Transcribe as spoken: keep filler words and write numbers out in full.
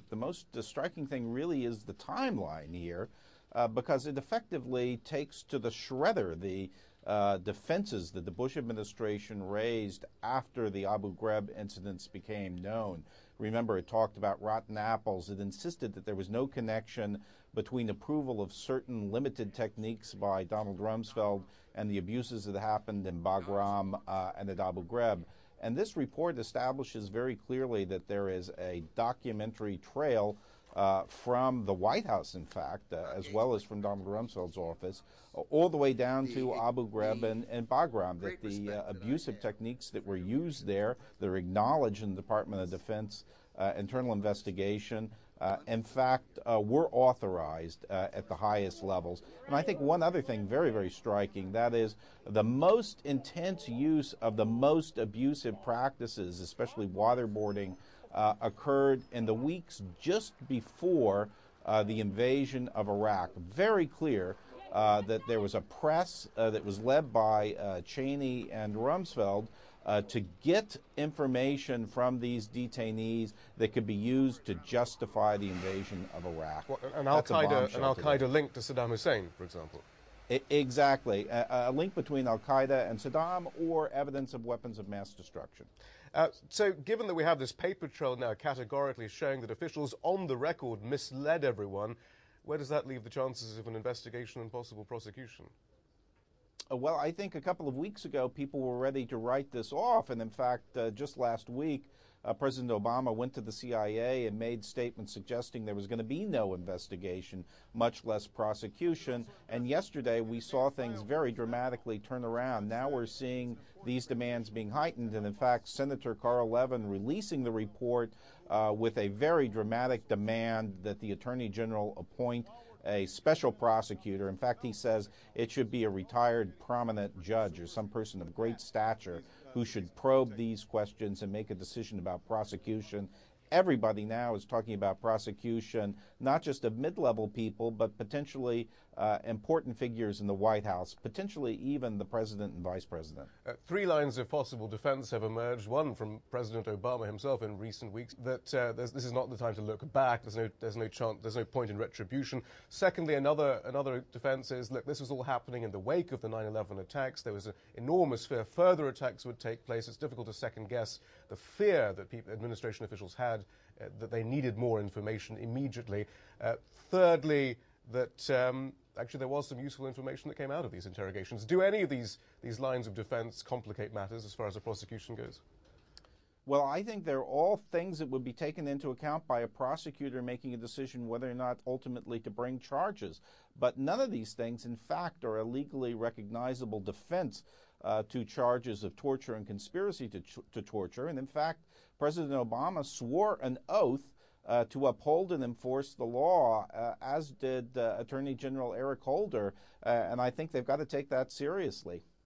the most uh, striking thing really is the timeline here, uh, because it effectively takes to the shredder the uh, defenses that the Bush administration raised after the Abu Ghraib incidents became known. Remember, it talked about rotten apples. It insisted that there was no connection between approval of certain limited techniques by Donald Rumsfeld and the abuses that happened in Bagram uh, and at Abu Ghraib. And this report establishes very clearly that there is a documentary trail uh, from the White House, in fact, uh, as well as from Donald Rumsfeld's office, uh, all the way down to Abu Ghraib and, and Bagram, that the uh, abusive techniques that were used there, that are acknowledged in the Department of Defense uh, internal investigation, uh, in fact, uh, were authorized uh, at the highest levels. And I think one other thing very, very striking, that is the most intense use of the most abusive practices, especially waterboarding, uh, occurred in the weeks just before uh, the invasion of Iraq. Very clear uh, that there was a press uh, that was led by uh, Cheney and Rumsfeld Uh, to get information from these detainees that could be used to justify the invasion of Iraq. Well, an Al-Qaeda, an Al-Qaeda link to Saddam Hussein, for example. I, exactly, a, a link between Al-Qaeda and Saddam, or evidence of weapons of mass destruction. Uh, so, given that we have this paper trail now categorically showing that officials on the record misled everyone, where does that leave the chances of an investigation and possible prosecution? Well, I think a couple of weeks ago, people were ready to write this off. And in fact, uh, just last week, uh, President Obama went to the C I A and made statements suggesting there was going to be no investigation, much less prosecution. And yesterday, we saw things very dramatically turn around. Now we're seeing these demands being heightened. And in fact, Senator Carl Levin releasing the report uh, with a very dramatic demand that the Attorney General appoint a special prosecutor. In fact, he says it should be a retired prominent judge or some person of great stature who should probe these questions and make a decision about prosecution. Everybody now is talking about prosecution, not just of mid-level people, but potentially uh, important figures in the White House, potentially even the president and vice president. Uh, three lines of possible defense have emerged. One from President Obama himself in recent weeks, that uh, this is not the time to look back. There's no, there's no chance, there's no point in retribution. Secondly, another another defense is, look, this was all happening in the wake of the nine eleven attacks. There was an enormous fear further attacks would take place. It's difficult to second guess the fear that people, administration officials had, uh, that they needed more information immediately. Uh, thirdly, that um, actually there was some useful information that came out of these interrogations. Do any of these, these lines of defense complicate matters as far as the prosecution goes? Well, I think they're all things that would be taken into account by a prosecutor making a decision whether or not ultimately to bring charges. But none of these things, in fact, are a legally recognizable defense uh, to charges of torture and conspiracy to, to torture. And in fact, President Obama swore an oath Uh, to uphold and enforce the law, uh, as did uh, Attorney General Eric Holder, uh, and I think they've got to take that seriously.